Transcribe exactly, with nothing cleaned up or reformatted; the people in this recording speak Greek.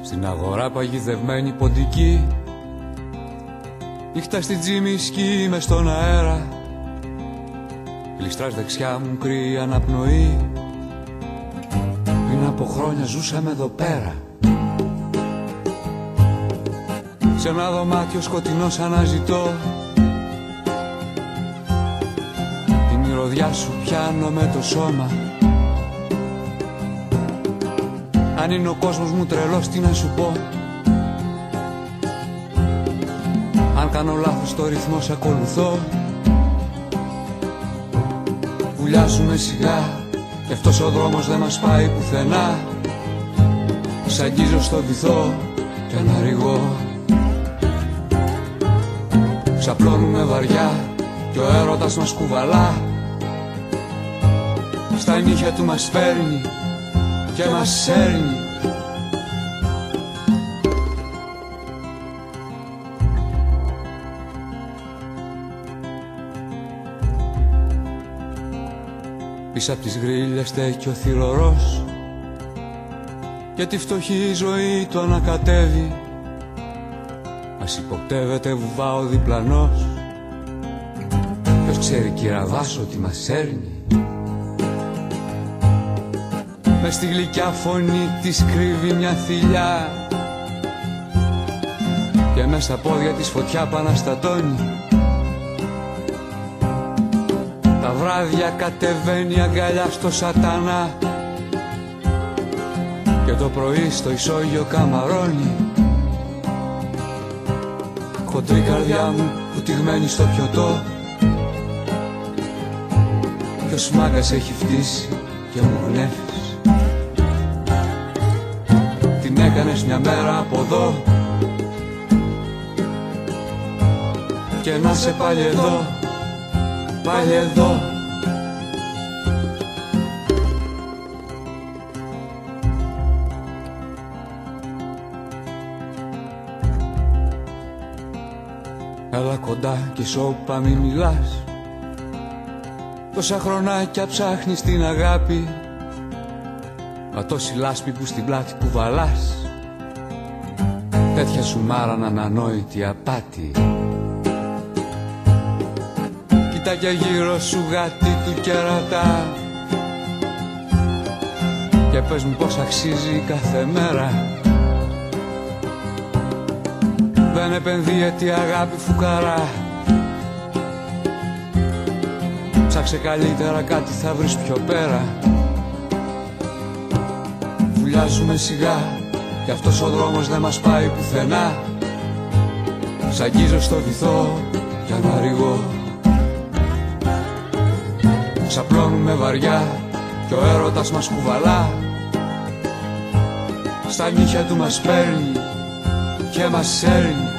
Στην αγορά παγιδευμένη ποντική, νύχτα στην Τζιμισκή μες στον αέρα. Γλιστράς δεξιά μου κρύα αναπνοή. Πριν από χρόνια ζούσαμε εδώ πέρα. Σε ένα δωμάτιο σκοτεινό σ' αναζητώ. Τη μυρωδιά σου πιάνω με το σώμα. Αν είναι ο κόσμος μου τρελός, τι να σου πω. Αν κάνω λάθος το ρυθμό σ' ακολουθώ. Βουλιάζουμε σιγά κι αυτός ο δρόμος δεν μας πάει πουθενά. Σ' αγγίζω στο βυθό κι αναρριγώ. Ξαπλώνουμε βαριά κι ο έρωτας μας κουβαλά. Στα νύχια του μας φέρνει και μας σέρνει. Πίσω απ' τις γρίλες στέκει ο θυρωρός και τη φτωχή ζωή του ανακατεύει. Ας υποπτεύεται βουβά ο διπλανός. Ποιος ξέρει κυραβάσο τι μας σέρνει. Μες στη γλυκιά φωνή της κρύβει μια θηλιά και μες στα πόδια της φωτιά παναστατώνει. Τα βράδια κατεβαίνει αγκαλιά στο σατανά και το πρωί στο ισόγειο καμαρώνει. Χοντρή καρδιά μου πουτυγμένη στο πιωτό. Ποιος μάγκας έχει φτύσει και μου γνέφεις. Την έκανες μια μέρα από εδώ και να σε πάλι εδώ, πάλι εδώ. Έλα κοντά και σώπα μη μιλάς. Τόσα χρονάκια ψάχνεις την αγάπη, μα τόση λάσπη που στην πλάτη κουβαλάς. Τέτοια σου μάραν ανανόητη απάτη. Κοίτα και γύρω σου γάτι του κερατά και πες μου πως αξίζει κάθε μέρα. Δεν επενδύεται η αγάπη φουκαρά. Ψάξε καλύτερα, κάτι θα βρεις πιο πέρα. Βουλιάζουμε σιγά κι αυτός ο δρόμος δεν μας πάει πουθενά. Σ' αγγίζω στο βυθό κι αναρριγώ. Ξαπλώνουμε βαριά κι ο έρωτας μας κουβαλά. Στα νύχια του μας παίρνει και μας σέρνει.